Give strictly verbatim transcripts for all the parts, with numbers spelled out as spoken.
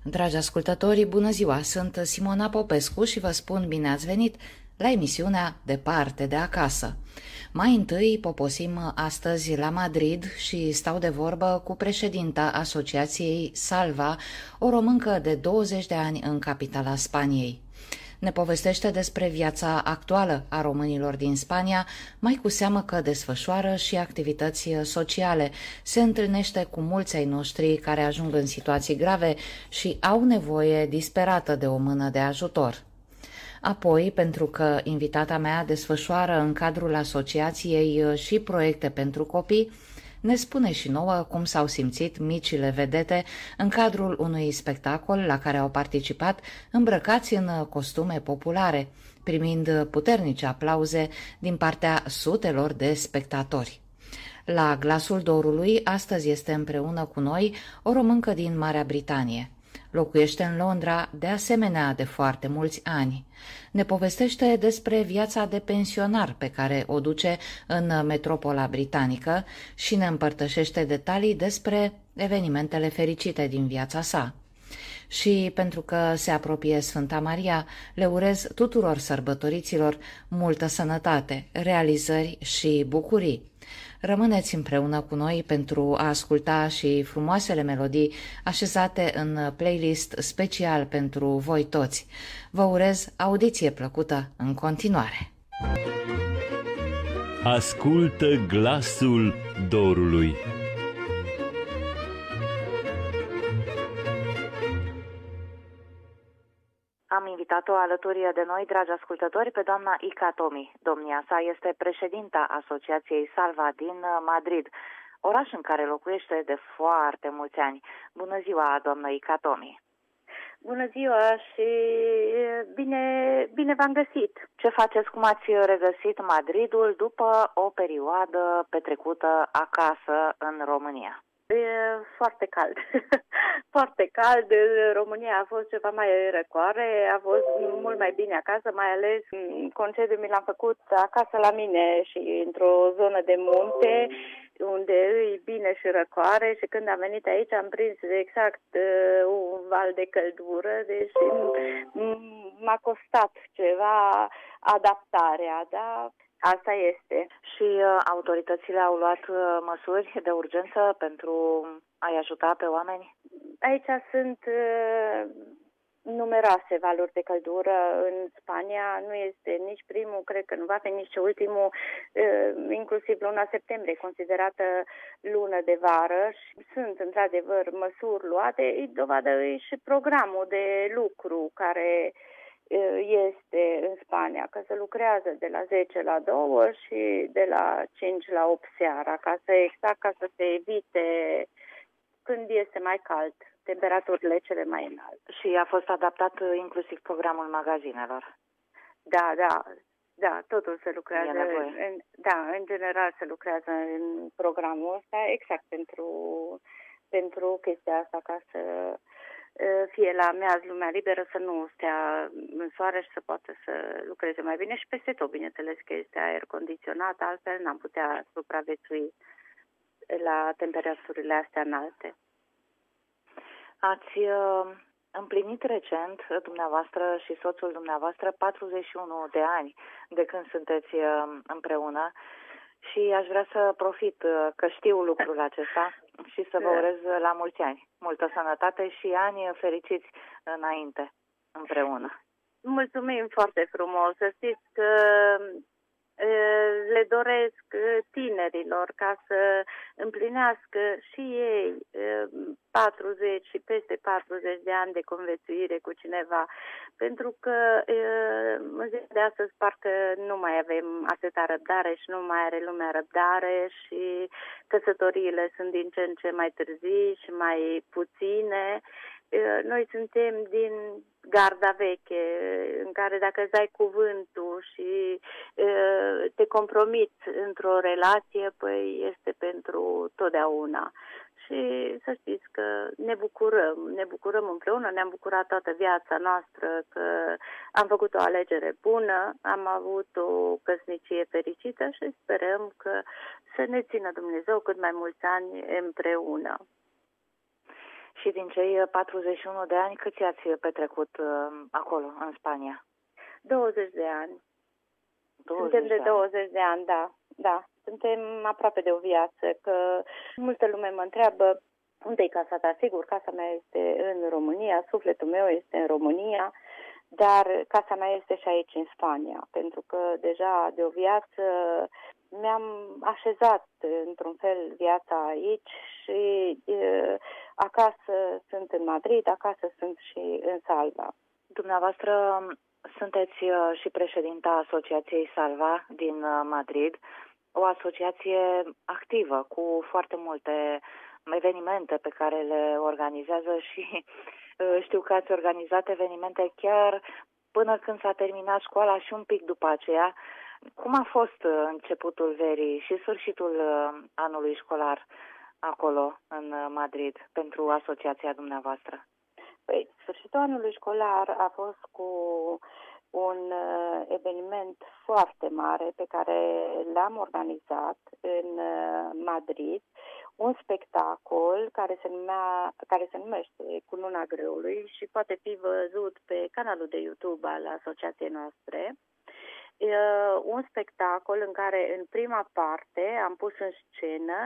Dragi ascultători, bună ziua! Sunt Simona Popescu și vă spun bine ați venit la emisiunea Departe de acasă. Mai întâi poposim astăzi la Madrid și stau de vorbă cu președinta Asociației Salva, o româncă de douăzeci de ani în capitala Spaniei. Ne povestește despre viața actuală a românilor din Spania, mai cu seamă că desfășoară și activități sociale. Se întâlnește cu mulți ai noștri care ajung în situații grave și au nevoie disperată de o mână de ajutor. Apoi, pentru că invitata mea desfășoară în cadrul asociației și proiecte pentru copii, ne spune și nouă cum s-au simțit micile vedete în cadrul unui spectacol la care au participat îmbrăcați în costume populare, primind puternice aplauze din partea sutelor de spectatori. La Glasul Dorului astăzi este împreună cu noi o româncă din Marea Britanie. Locuiește în Londra, de asemenea, de foarte mulți ani. Ne povestește despre viața de pensionar pe care o duce în metropola britanică și ne împărtășește detalii despre evenimentele fericite din viața sa. Și pentru că se apropie Sfânta Maria, le urez tuturor sărbătoriților multă sănătate, realizări și bucurii. Rămâneți împreună cu noi pentru a asculta și frumoasele melodii așezate în playlist special pentru voi toți. Vă urez audiție plăcută în continuare. Ascultă glasul dorului. Am invitat-o alături de noi, dragi ascultători, pe doamna Ica Tomi. Domnia sa este președinta Asociației Salva din Madrid, oraș în care locuiește de foarte mulți ani. Bună ziua, doamnă Ica Tomi! Bună ziua și bine, bine v-am găsit! Ce faceți, cum ați regăsit Madridul după o perioadă petrecută acasă în România? E foarte cald. Foarte cald. România a fost ceva mai răcoare, a fost mult mai bine acasă, mai ales concediul mi l-am făcut acasă la mine și într-o zonă de munte unde e bine și răcoare, și când am venit aici am prins exact uh, un val de căldură, deci m-a costat ceva adaptarea, dar asta este. Și uh, autoritățile au luat uh, măsuri de urgență pentru a-i ajuta pe oameni? Aici sunt uh, numeroase valuri de căldură în Spania. Nu este nici primul, cred că nu va fi nici ultimul, uh, inclusiv luna septembrie, considerată lună de vară. Și sunt într-adevăr măsuri luate. E dovadă e și programul de lucru care este în Spania, că se lucrează de la zece la doi și de la cinci la opt seara, ca să exact ca să se evite când este mai cald, temperaturile cele mai înalte. Și a fost adaptat inclusiv programul magazinelor. Da, da, da, totul se lucrează, în, da, în general se lucrează în programul ăsta, exact pentru, pentru chestia asta, ca să fie la meaz lumea liberă, să nu stea în soare și să poată să lucreze mai bine și peste tot, bineînțeles că este aer condiționat, altfel n-am putea supraviețui la temperaturile astea înalte. Ați uh, împlinit recent, dumneavoastră și soțul dumneavoastră, patruzeci și unu de ani de când sunteți uh, împreună și aș vrea să profit uh, că știu lucrul acesta și să vă urez la mulți ani multă sănătate și ani fericiți înainte, împreună. Mulțumim foarte frumos. Să știți că le doresc tinerilor ca să împlinească și ei patruzeci și peste patruzeci de ani de conviețuire cu cineva, pentru că în ziua de astăzi parcă nu mai avem atâta răbdare și nu mai are lumea răbdare și căsătoriile sunt din ce în ce mai târzii și mai puține. Noi suntem din garda veche, în care dacă îți dai cuvântul și te compromiți într-o relație, păi este pentru totdeauna. Și să știți că ne bucurăm, ne bucurăm împreună, ne-am bucurat toată viața noastră că am făcut o alegere bună, am avut o căsnicie fericită și sperăm că să ne țină Dumnezeu cât mai mulți ani împreună. Și din cei patruzeci și unu de ani, câți ați petrecut uh, acolo, în Spania? douăzeci de ani. douăzeci Suntem de de ani. douăzeci de ani, da. Da. Suntem aproape de o viață, că multă lume mă întreabă unde e casa ta? Sigur, casa mea este în România, sufletul meu este în România, dar casa mea este și aici, în Spania, pentru că deja de o viață mi-am așezat într-un fel viața aici și e, acasă sunt în Madrid, acasă sunt și în Salva. Dumneavoastră sunteți și președinta Asociației Salva din Madrid, o asociație activă cu foarte multe evenimente pe care le organizează și știu că ați organizat evenimente chiar până când s-a terminat școala și un pic după aceea. Cum a fost începutul verii și sfârșitul anului școlar acolo, în Madrid, pentru asociația dumneavoastră? Păi, sfârșitul anului școlar a fost cu un eveniment foarte mare pe care l-am organizat în Madrid, un spectacol care se, numea, care se numește Cununa Greului și poate fi văzut pe canalul de YouTube al asociației noastre. Un spectacol în care în prima parte am pus în scenă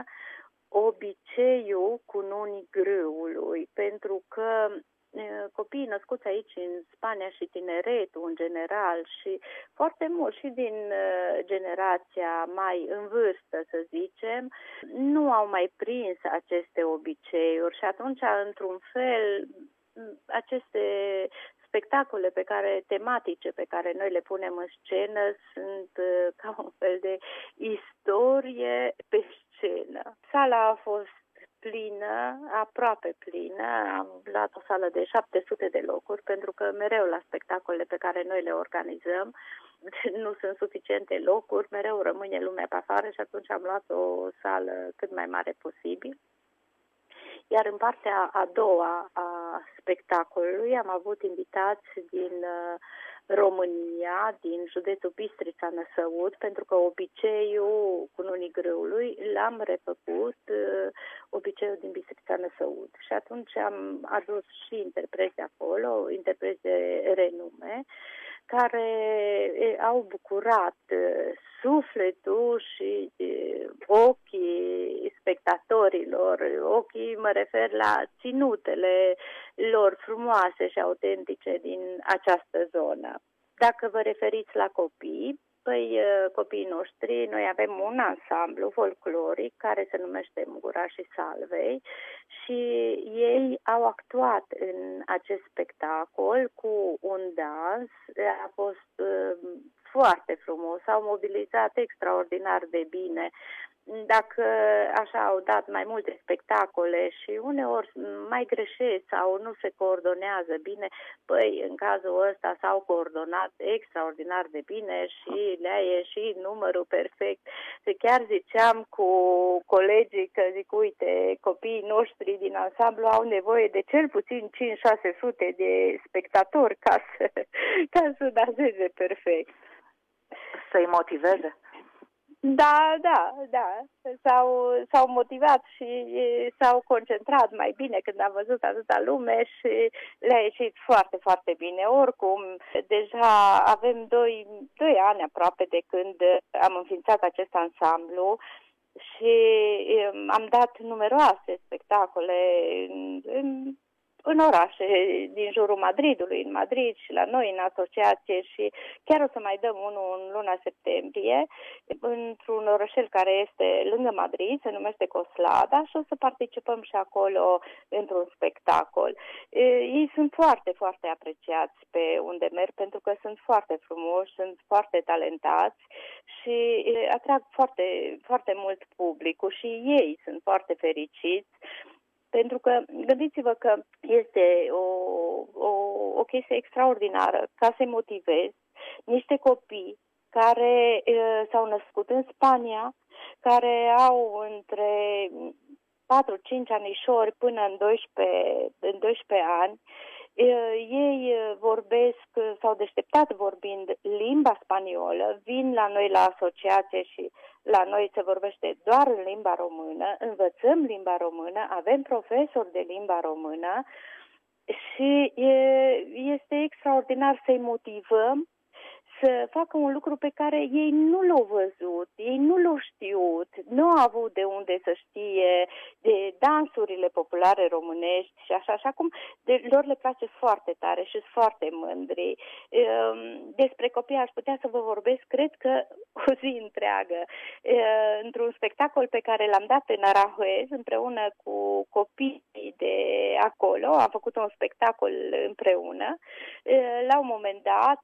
obiceiul cununii grâului, pentru că copiii născuți aici în Spania și tineretul în general și foarte mult și din generația mai în vârstă, să zicem, nu au mai prins aceste obiceiuri și atunci, într-un fel, aceste spectacole pe care, tematice pe care noi le punem în scenă sunt ca un fel de istorie pe scenă. Sala a fost plină, aproape plină, am luat o sală de șapte sute de locuri, pentru că mereu la spectacolele pe care noi le organizăm nu sunt suficiente locuri, mereu rămâne lumea pe afară și atunci am luat o sală cât mai mare posibil. Iar în partea a doua a spectacolului am avut invitați din România, din județul Bistrița Năsăud, pentru că obiceiul cununii grâului l-am refăcut, obiceiul din Bistrița Năsăud. Și atunci am adus și interpreți acolo, interpreți de renume, care au bucurat sufletul și ochii spectatorilor. Ochii, mă refer la ținutele lor frumoase și autentice din această zonă. Dacă vă referiți la copii, păi copiii noștri, noi avem un ansamblu folcloric care se numește Mugurașii Salvei și ei au actuat în acest spectacol cu un dans, a fost uh, foarte frumos, s-au mobilizat extraordinar de bine. Dacă așa au dat mai multe spectacole și uneori mai greșesc sau nu se coordonează bine, păi în cazul ăsta s-au coordonat extraordinar de bine și le-a ieșit numărul perfect. Chiar ziceam cu colegii că zic, uite, copiii noștri din ansamblu au nevoie de cel puțin cinci șase sute de spectatori ca să, ca să danseze perfect. Să-i motiveze? Da, da, da. S-au, s-au motivat și s-au concentrat mai bine când am văzut atâta lume și le-a ieșit foarte, foarte bine. Oricum, deja avem doi, doi ani aproape de când am înființat acest ansamblu și am dat numeroase spectacole în, în în orașe din jurul Madridului, în Madrid și la noi în asociație și chiar o să mai dăm unul în luna septembrie într-un orășel care este lângă Madrid, se numește Coslada și o să participăm și acolo într-un spectacol. Ei sunt foarte, foarte apreciați pe unde merg pentru că sunt foarte frumoși, sunt foarte talentați și atrag foarte, foarte mult publicul și ei sunt foarte fericiți. Pentru că, gândiți-vă că este o, o, o chestie extraordinară ca să-i motivezi niște copii care uh, s-au născut în Spania, care au între patru cinci anișori până în doisprezece, în doisprezece ani, Ei vorbesc, s-au deșteptat vorbind limba spaniolă, vin la noi la asociație și la noi se vorbește doar în limba română, învățăm limba română, avem profesori de limba română și este extraordinar să-i motivăm să facă un lucru pe care ei nu l-au văzut, ei nu l-au știut, nu au avut de unde să știe de dansurile populare românești și așa, așa cum de, lor le place foarte tare și sunt foarte mândri. Despre copii aș putea să vă vorbesc, cred că o zi întreagă, într-un spectacol pe care l-am dat în Aranjuez împreună cu copiii de acolo, am făcut un spectacol împreună. La un moment dat,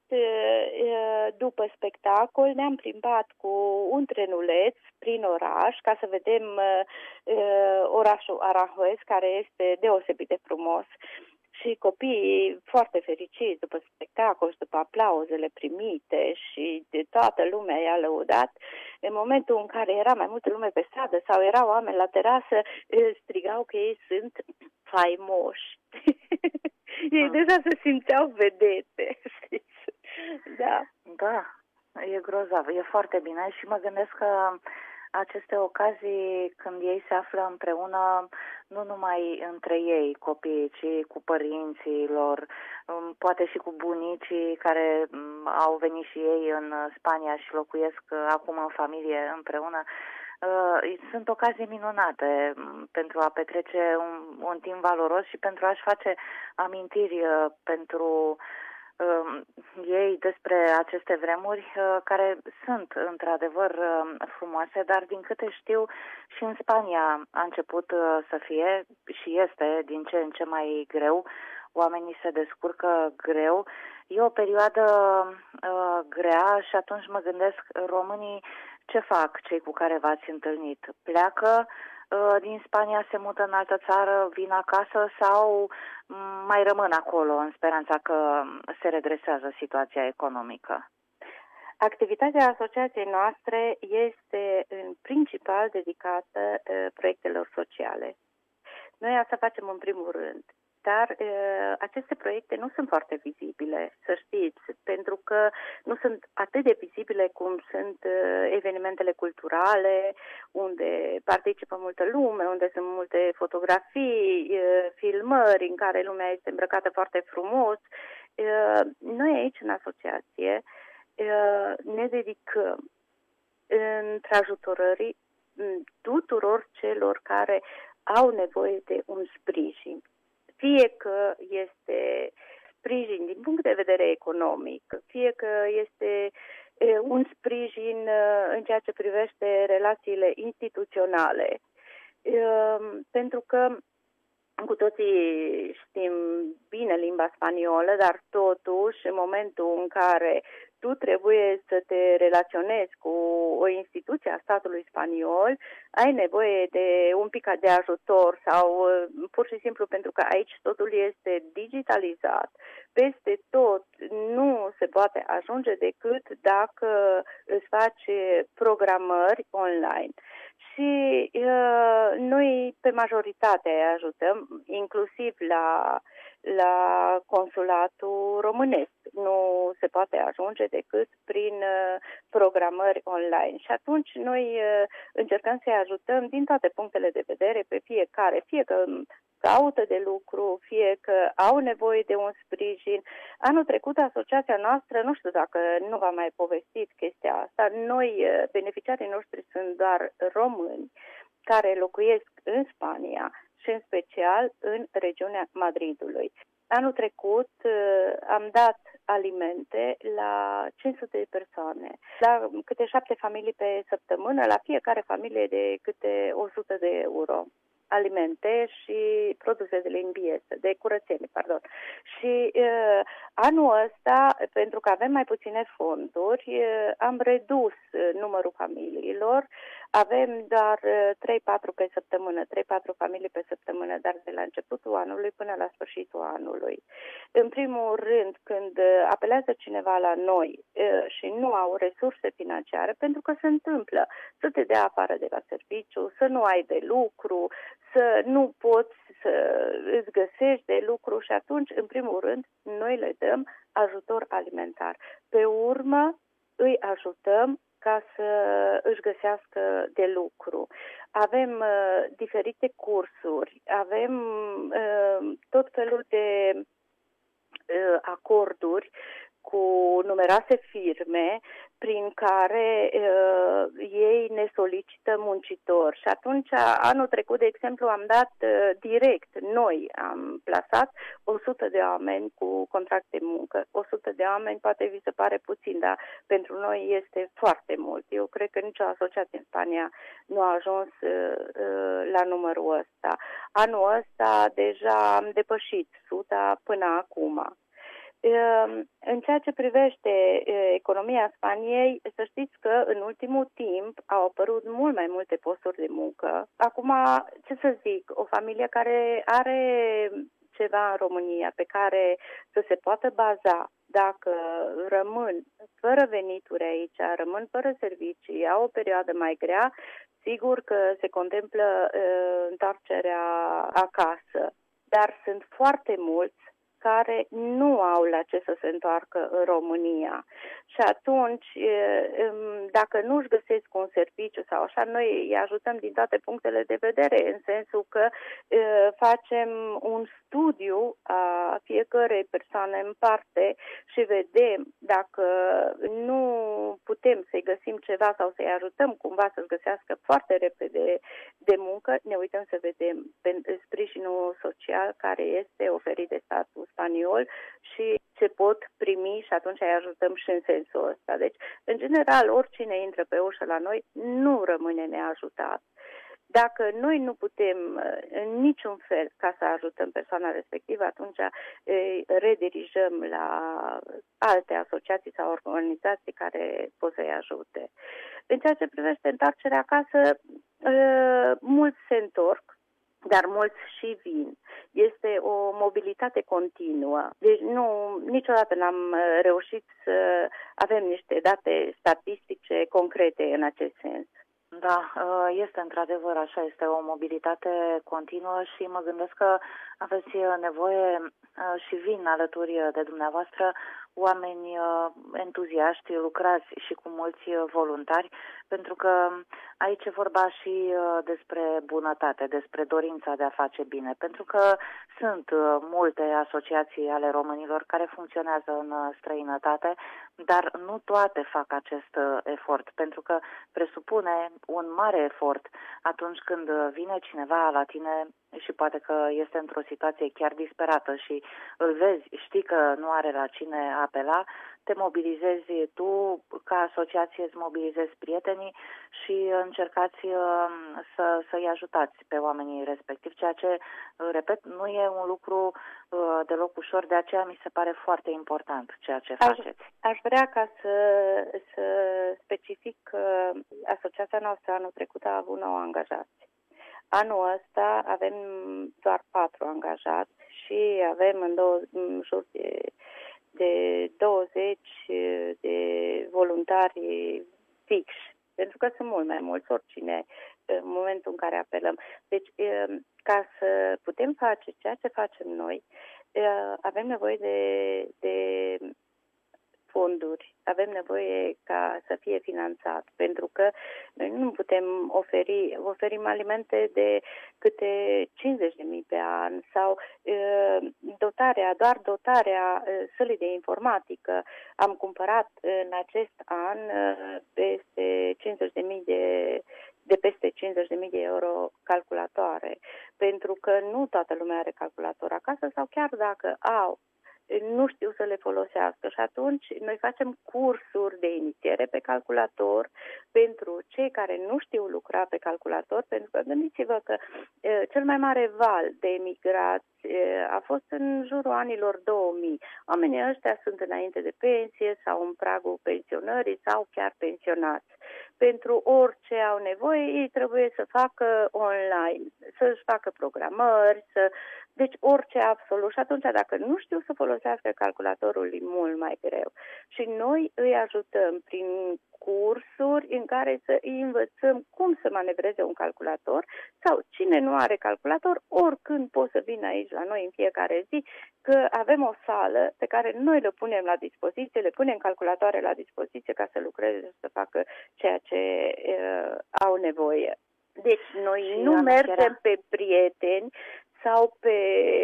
după spectacol, ne-am plimbat cu un trenuleț prin oraș ca să vedem uh, orașul Aranjuez, care este deosebit de frumos. Și copiii foarte fericiți după spectacol și după aplauzele primite și de toată lumea i-a lăudat, în momentul în care era mai multă lume pe stradă sau erau oameni la terasă, strigau că ei sunt faimoși. Ei deja se simțeau vedete, știți? Da. Da, e grozav, e foarte bine și mă gândesc că aceste ocazii când ei se află împreună, nu numai între ei, copiii, ci cu părinții lor, poate și cu bunicii care au venit și ei în Spania și locuiesc acum în familie împreună. Sunt ocazii minunate pentru a petrece un, un timp valoros și pentru a-și face amintiri pentru ei despre aceste vremuri care sunt într-adevăr frumoase, dar din câte știu și în Spania a început să fie și este din ce în ce mai greu, oamenii se descurcă greu. E o perioadă uh, grea și atunci mă gândesc, românii ce fac cei cu care v-ați întâlnit? Pleacă din Spania, se mută în altă țară, vin acasă sau mai rămân acolo în speranța că se redresează situația economică? Activitatea asociației noastre este în principal dedicată uh, proiectelor sociale. Noi asta facem în primul rând. Dar uh, aceste proiecte nu sunt foarte vizibile, să știți, pentru că nu sunt atât de vizibile cum sunt uh, evenimentele culturale, unde participă multă lume, unde sunt multe fotografii, uh, filmări în care lumea este îmbrăcată foarte frumos. Uh, noi aici, în asociație, uh, ne dedicăm într-ajutorării tuturor celor care au nevoie de un sprijin. Fie că este sprijin din punct de vedere economic, fie că este un sprijin în ceea ce privește relațiile instituționale. Pentru că cu toții știm bine limba spaniolă, dar totuși în momentul în care tu trebuie să te relaționezi cu o instituție a statului spaniol, ai nevoie de un pic de ajutor sau pur și simplu pentru că aici totul este digitalizat. Peste tot nu se poate ajunge decât dacă îți faci programări online. Și uh, noi pe majoritate ajutăm, inclusiv la, la consulatul românesc. Nu se poate ajunge decât prin uh, programări online. Și atunci noi uh, încercăm să-i ajutăm din toate punctele de vedere pe fiecare, fie că caută de lucru, fie că au nevoie de un sprijin. Anul trecut, asociația noastră, nu știu dacă nu v-am mai povestit chestia asta, noi, beneficiarii noștri sunt doar români care locuiesc în Spania și în special în regiunea Madridului. Anul trecut am dat alimente la cinci sute de persoane, la câte șapte familii pe săptămână, la fiecare familie de câte o sută de euro. Alimente și produse de limpieză, de curățenie, pardon. Și uh, anul ăsta, pentru că avem mai puține fonduri, uh, am redus uh, numărul familiilor, avem doar trei patru pe săptămână, trei patru familii pe săptămână, dar de la începutul anului până la sfârșitul anului. În primul rând, când apelează cineva la noi și nu au resurse financiare, pentru că se întâmplă să te dea afară de la serviciu, să nu ai de lucru, să nu poți să îți găsești de lucru și atunci, în primul rând, noi le dăm ajutor alimentar. Pe urmă, îi ajutăm ca să își găsească de lucru. Avem uh, diferite cursuri, avem uh, tot felul de uh, acorduri cu numeroase firme prin care uh, ei ne solicită muncitori. Și atunci, anul trecut, de exemplu, am dat uh, direct, noi am plasat o sută de oameni cu contract de muncă. o sută de oameni poate vi se pare puțin, dar pentru noi este foarte mult. Eu cred că nicio asociație în Spania nu a ajuns uh, uh, la numărul ăsta. Anul ăsta deja am depășit suta până acum. În ceea ce privește economia Spaniei, să știți că în ultimul timp au apărut mult mai multe posturi de muncă. Acum, ce să zic, o familie care are ceva în România pe care să se poată baza, dacă rămân fără venituri aici, rămân fără servicii, au o perioadă mai grea, sigur că se contemplă uh, întoarcerea acasă. Dar sunt foarte mulți care nu au la ce să se întoarcă în România. Și atunci, dacă nu își găsesc un serviciu sau așa, noi îi ajutăm din toate punctele de vedere, în sensul că facem un studiu a fiecărei persoane în parte și vedem dacă nu putem să-i găsim ceva sau să-i ajutăm cumva să-și găsească foarte repede de muncă, ne uităm să vedem sprijinul social care este oferit de statul spaniol și ce pot primi și atunci îi ajutăm și în sensul ăsta. Deci, în general, oricine intră pe ușă la noi nu rămâne neajutat. Dacă noi nu putem în niciun fel ca să ajutăm persoana respectivă, atunci îi redirijăm la alte asociații sau organizații care pot să-i ajute. În ceea ce privește întoarcerea acasă, mulți se întorc, dar mulți și vin. Este o mobilitate continuă. Deci nu, niciodată n-am reușit să avem niște date statistice concrete în acest sens. Da, este într-adevăr așa, este o mobilitate continuă și mă gândesc că aveți nevoie și vin alături de dumneavoastră oameni entuziaști, lucrați și cu mulți voluntari, pentru că aici e vorba și despre bunătate, despre dorința de a face bine, pentru că sunt multe asociații ale românilor care funcționează în străinătate, dar nu toate fac acest efort, pentru că presupune un mare efort atunci când vine cineva la tine și poate că este într-o situație chiar disperată și îl vezi, știi că nu are la cine apela, te mobilizezi tu, ca asociație îți mobilizezi prietenii și încercați să, să-i ajutați pe oamenii respectivi, ceea ce, repet, nu e un lucru deloc ușor, de aceea mi se pare foarte important ceea ce faceți. Aș, aș vrea ca să, să specific că asociația noastră anul trecut a avut nouă angajați. Anul ăsta avem doar patru angajați și avem în, două, în jur de, de douăzeci de voluntari fixi, pentru că sunt mult mai mulți, oricine, în momentul în care apelăm. Deci, ca să putem face ceea ce facem noi, avem nevoie de, de fonduri, avem nevoie ca să fie finanțat, pentru că noi nu putem oferi, oferim alimente de câte cincizeci de mii pe an sau uh, dotarea, doar dotarea uh, sălii de informatică. Am cumpărat în acest an uh, peste cincizeci de mii de de peste cincizeci de mii de euro calculatoare, pentru că nu toată lumea are calculator acasă sau chiar dacă au, nu știu să le folosească și atunci noi facem cursuri de inițiere pe calculator pentru cei care nu știu lucra pe calculator, pentru că gândiți-vă că e, cel mai mare val de emigrați e, a fost în jurul anilor două mii. Oamenii ăștia sunt înainte de pensie sau în pragul pensionării sau chiar pensionați. Pentru orice au nevoie, ei trebuie să facă online, să-și facă programări, să... deci orice absolut. Și atunci, dacă nu știu să folosească calculatorul, e mult mai greu. Și noi îi ajutăm prin cursuri în care să îi învățăm cum să manevreze un calculator sau cine nu are calculator, oricând poate să vină aici la noi în fiecare zi, că avem o sală pe care noi le punem la dispoziție, le punem calculatoare la dispoziție ca să lucreze și să facă ceea ce uh, au nevoie. Deci noi și nu mergem era... pe prieteni sau pe,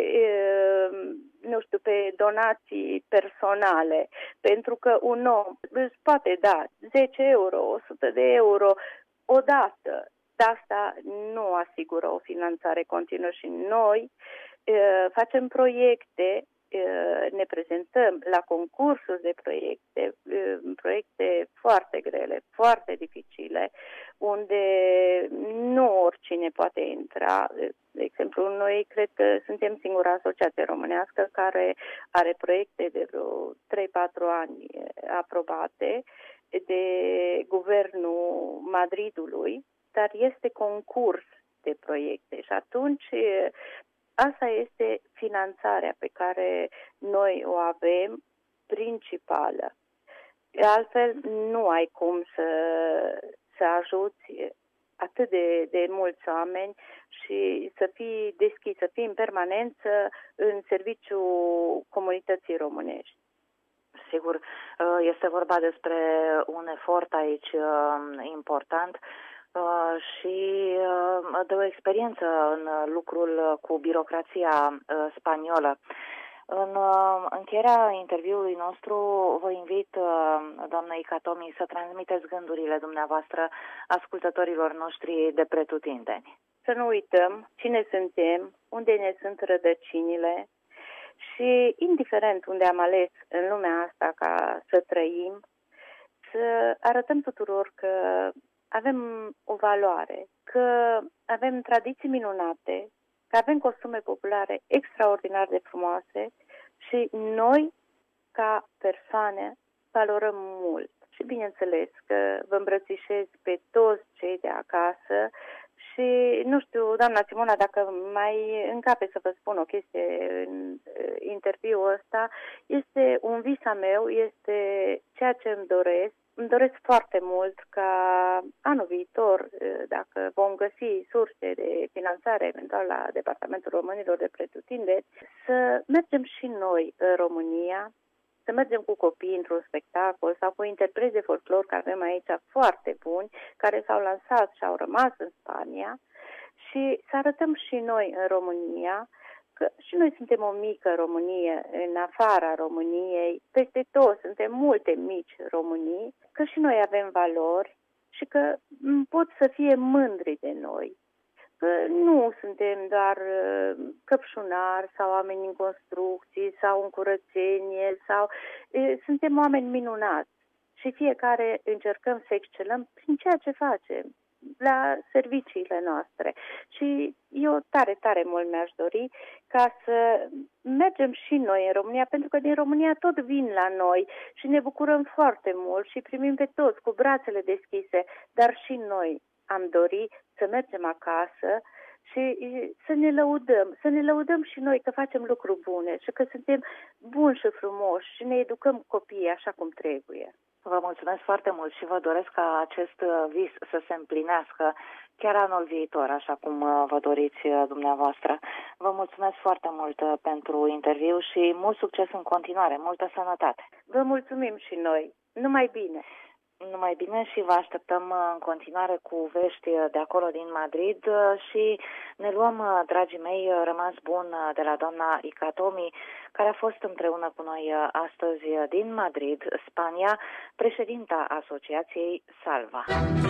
nu știu, pe donații personale, pentru că un om îți poate da zece euro, o sută de euro odată, dar asta nu asigură o finanțare continuă și noi facem proiecte, ne prezentăm la concursuri de proiecte, proiecte foarte grele, foarte dificile, unde nu oricine poate intra. De exemplu, noi cred că suntem singura asociație românească care are proiecte de vreo trei patru ani aprobate de Guvernul Madridului, dar este concurs de proiecte și atunci asta este finanțarea pe care noi o avem principală. Altfel nu ai cum să, să ajuți atât de, de mulți oameni și să fii deschis, să fii în permanență în serviciul comunității românești. Sigur, este vorba despre un efort aici important și de o experiență în lucrul cu birocrația spaniolă. În încheierea interviului nostru vă invit, doamnă Icatomi, să transmiteți gândurile dumneavoastră ascultătorilor noștri de pretutindeni. Să nu uităm cine suntem, unde ne sunt rădăcinile și, indiferent unde am ales în lumea asta ca să trăim, să arătăm tuturor că avem o valoare, că avem tradiții minunate, că avem costume populare extraordinar de frumoase și noi, ca persoane, valorăm mult. Și bineînțeles că vă îmbrățișez pe toți cei de acasă și, nu știu, doamna Simona, dacă mai încape să vă spun o chestie în interviul ăsta, este un vis al meu, este ceea ce îmi doresc. Îmi doresc foarte mult ca anul viitor, dacă vom găsi surse de finanțare eventual la Departamentul Românilor de Pretutindeni, să mergem și noi în România, să mergem cu copii într-un spectacol sau cu interpreți de folclor, care avem aici foarte buni, care s-au lansat și au rămas în Spania, și să arătăm și noi în România că și noi suntem o mică Românie în afara României, peste tot suntem multe mici Românii, că și noi avem valori și că pot să fie mândri de noi. Că nu suntem doar căpșunari sau oameni în construcții sau în curățenie, sau e, suntem oameni minunați și fiecare încercăm să excelăm prin ceea ce facem la serviciile noastre. Și eu tare, tare mult mi-aș dori ca să mergem și noi în România, pentru că din România tot vin la noi și ne bucurăm foarte mult și primim pe toți cu brațele deschise, dar și noi am dori să mergem acasă și să ne lăudăm, să ne lăudăm și noi că facem lucruri bune și că suntem buni și frumoși și ne educăm copiii așa cum trebuie. Vă mulțumesc foarte mult și vă doresc ca acest vis să se împlinească chiar anul viitor, așa cum vă doriți dumneavoastră. Vă mulțumesc foarte mult pentru interviu și mult succes în continuare, multă sănătate. Vă mulțumim și noi. Numai bine! Numai bine și vă așteptăm în continuare cu vești de acolo din Madrid și ne luăm, dragii mei, rămas bun de la doamna Icatomi, care a fost împreună cu noi astăzi din Madrid, Spania, președinta Asociației Salva.